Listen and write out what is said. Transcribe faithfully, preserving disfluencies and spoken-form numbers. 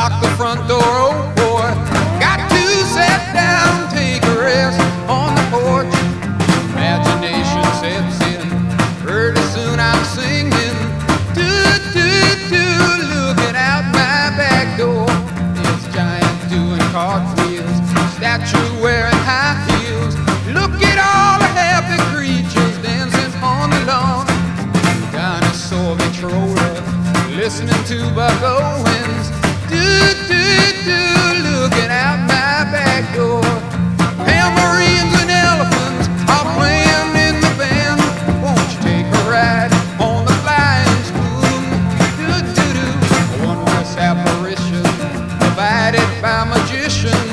lock the front door, oh boy. Got to sit down, take a rest on the porch. Imagination sets in, pretty soon I'm singing. Do, do, do, looking out my back door. This giant doing cartwheels, statue wearing high heels. Look at all the happy creatures dancing on the lawn. Dinosaur Victrola, listening to Buck Owens. Do, do, do, looking out my back door. Tambourines and elephants are playing in the band. Won't you take a ride on the flying spoon? Do, do, do, a wondrous apparition provided by magicians.